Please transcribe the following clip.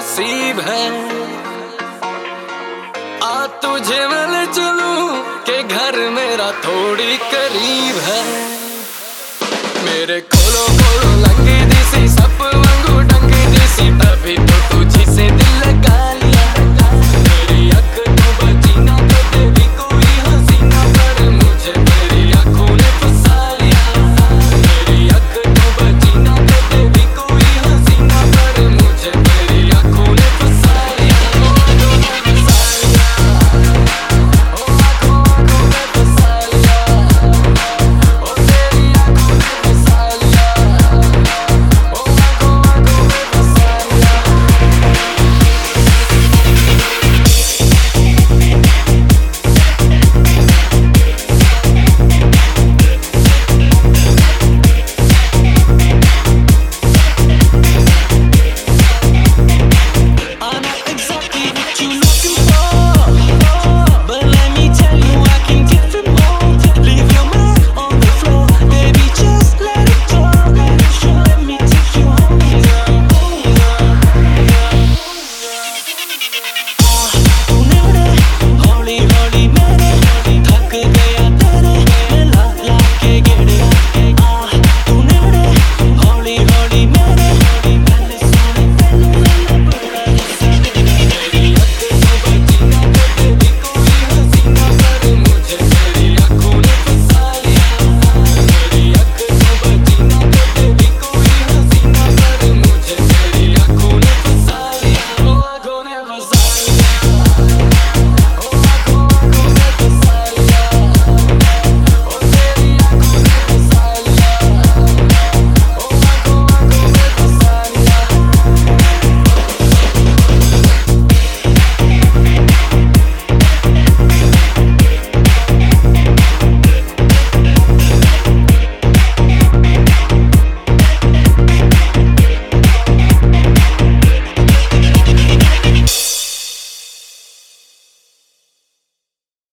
नसीब है। आ तुझे मिल चलूं के घर मेरा थोड़ी करीब है। मेरे कोलो कोलो लंगी दी सी सप वांगू डंगी दी सी, तभी तो तुझी से दिल लगा लिया।